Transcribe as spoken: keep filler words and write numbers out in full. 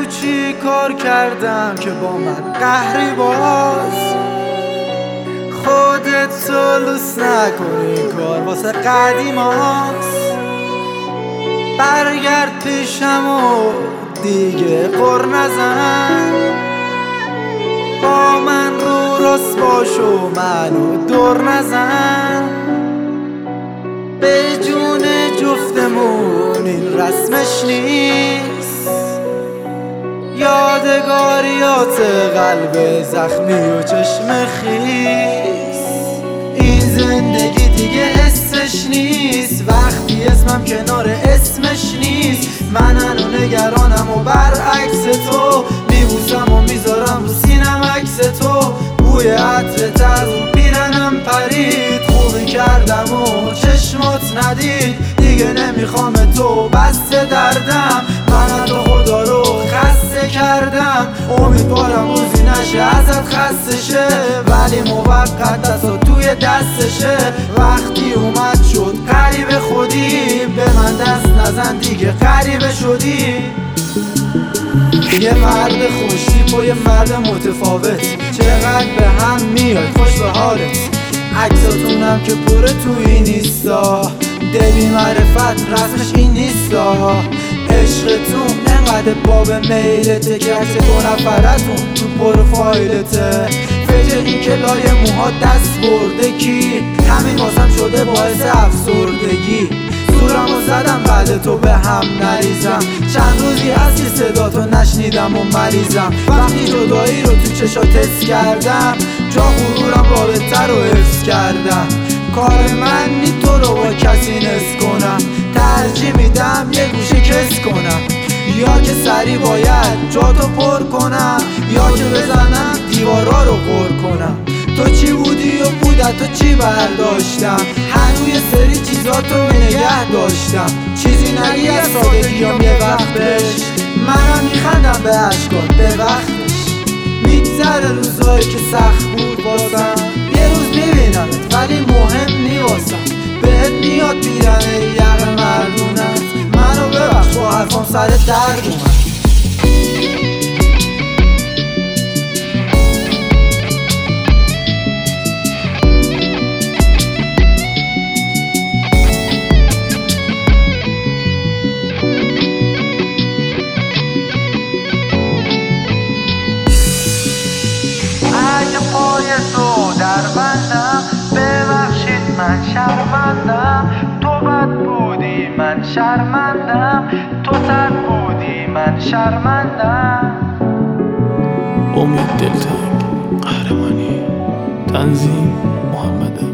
نگو چی کار کردم که با من قهری باز. خودت سلوس نکن، این کار واسه قدیماست. برگرد پیشم و دیگه قر نزن. با من رو راست باش و منو دور نزن. به جون جفتمون این رسمش نیست. یادگاریات قلب زخمی و چشم خیس. این زندگی دیگه حسش نیست وقتی اسمم کنار اسمش نیست. من هنو نگرانم و برعکس تو میبوسم و میذارم رو سینم عکس تو. بوی عطرت از اون پیرنم پرید. خوبی کردم و چشمات ندید. دیگه نمیخوام تو بسته دردم. من از تو خدا رو خسته کردم. امیدوارم روزی نشه ازت خسته شه، ولی موقت دستا توی دستشه. وقتی اومد شد قریب خودی، به من دست نزن دیگه غریبه شدی. یه مرد خوشتیپ و یه مرد متفاوت، چقدر به هم میاد خوش به حالت. عکساتونم که پره توی نیستا، دبی معرفت رسمش این نیستا. عشقتون انقدر باب میلته که عکس دو نفرتون تو پروفایلته. فکر این که لای موها دست برده کی، همین واسم شده باعث افسردگی. زورمو زدم بعد تو به هم نریزم. چند روزی هستی صداتو نشنیدم و مریضم. وقتی جدایی رو تو چشات حس کردم، جا غرورم رابطه رو حفظ کردم. کار من نی تو رو با کسی نس کنم. ترجیح میدم یه گوشه کس کنم. یا که سری باید جاتو پر کنم، یا که بزنم دیوارا رو غر کنم. تو چی بودی و بودت تو چی برداشتم. هنوز یه سری چیزاتو نگه داشتم. چیزی نگی از سادگیام یه وقت بهش. منم میخندم به عشقات به وقتش. میگذره روزایی که سخت بود واسم. یه روز میبینمت ولی مهم نی واسم. بهت میاد پیرنه یقه مردونت. منو ببخش با حرفام سر درد اومد. پای تو در بندم، ببخشید من شرمندم. تو بد بودی من شرمندم، تو سرد بودی من شرمندم. امید دلتنگ قهرمانی تنظیم محمد